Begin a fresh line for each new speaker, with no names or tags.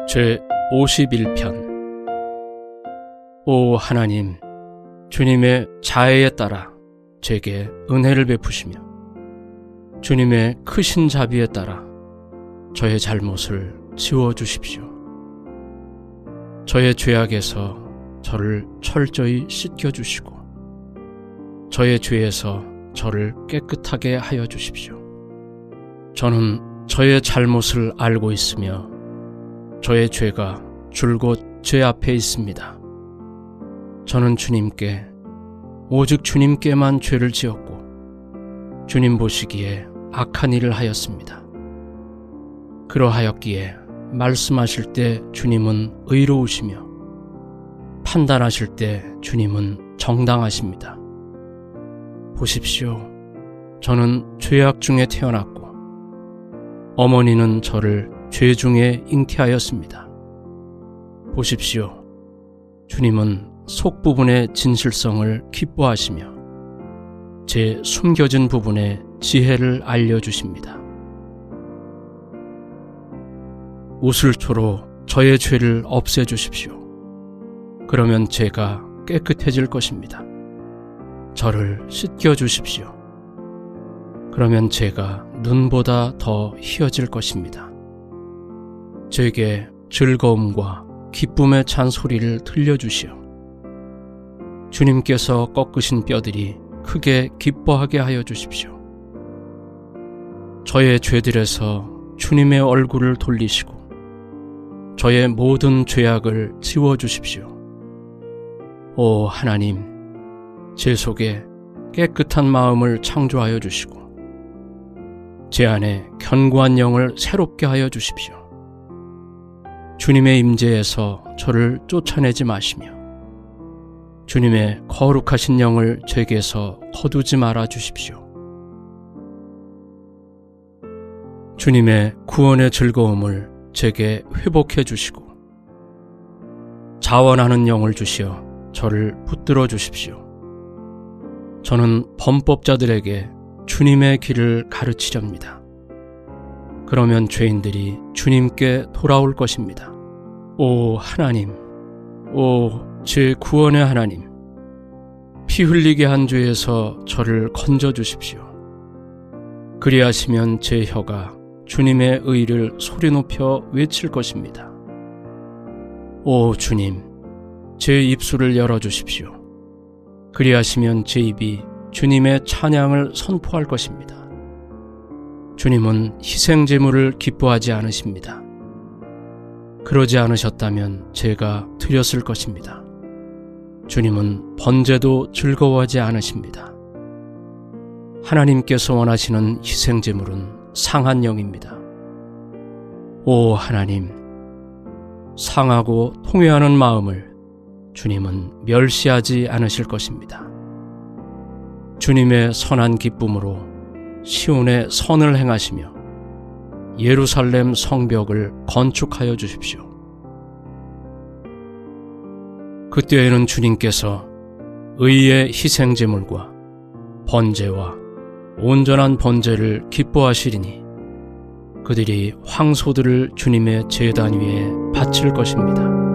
제 51편. 오 하나님, 주님의 자애에 따라 제게 은혜를 베푸시며 주님의 크신 자비에 따라 저의 잘못을 지워주십시오. 저의 죄악에서 저를 철저히 씻겨주시고 저의 죄에서 저를 깨끗하게 하여 주십시오. 저는 저의 잘못을 알고 있으며 저의 죄가 줄곧 제 앞에 있습니다. 저는 주님께, 오직 주님께만 죄를 지었고 주님 보시기에 악한 일을 하였습니다. 그러하였기에 말씀하실 때 주님은 의로우시며 판단하실 때 주님은 정당하십니다. 보십시오. 저는 죄악 중에 태어났고 어머니는 저를 죄 중에 잉태하였습니다. 보십시오. 주님은 속부분의 진실성을 기뻐하시며 제 숨겨진 부분의 지혜를 알려주십니다. 우슬초로 저의 죄를 없애주십시오. 그러면 제가 깨끗해질 것입니다. 저를 씻겨주십시오. 그러면 제가 눈보다 더 희어질 것입니다. 제게 즐거움과 기쁨에 찬 소리를 들려주시오. 주님께서 꺾으신 뼈들이 크게 기뻐하게 하여 주십시오. 저의 죄들에서 주님의 얼굴을 돌리시고 저의 모든 죄악을 지워주십시오. 오 하나님, 제 속에 깨끗한 마음을 창조하여 주시고 제 안에 견고한 영을 새롭게 하여 주십시오. 주님의 임재에서 저를 쫓아내지 마시며 주님의 거룩하신 영을 제게서 거두지 말아 주십시오. 주님의 구원의 즐거움을 제게 회복해 주시고 자원하는 영을 주시어 저를 붙들어 주십시오. 저는 범법자들에게 주님의 길을 가르치렵니다. 그러면 죄인들이 주님께 돌아올 것입니다. 오 하나님, 오 제 구원의 하나님, 피 흘리게 한 죄에서 저를 건져 주십시오. 그리하시면 제 혀가 주님의 의를 소리 높여 외칠 것입니다. 오 주님, 제 입술을 열어주십시오. 그리하시면 제 입이 주님의 찬양을 선포할 것입니다. 주님은 희생제물을 기뻐하지 않으십니다. 그러지 않으셨다면 제가 드렸을 것입니다. 주님은 번제도 즐거워하지 않으십니다. 하나님께서 원하시는 희생제물은 상한 영입니다. 오 하나님, 상하고 통회하는 마음을 주님은 멸시하지 않으실 것입니다. 주님의 선한 기쁨으로 시온에 선을 행하시며 예루살렘 성벽을 건축하여 주십시오. 그때에는 주님께서 의의 희생제물과 번제와 온전한 번제를 기뻐하시리니 그들이 황소들을 주님의 제단 위에 바칠 것입니다.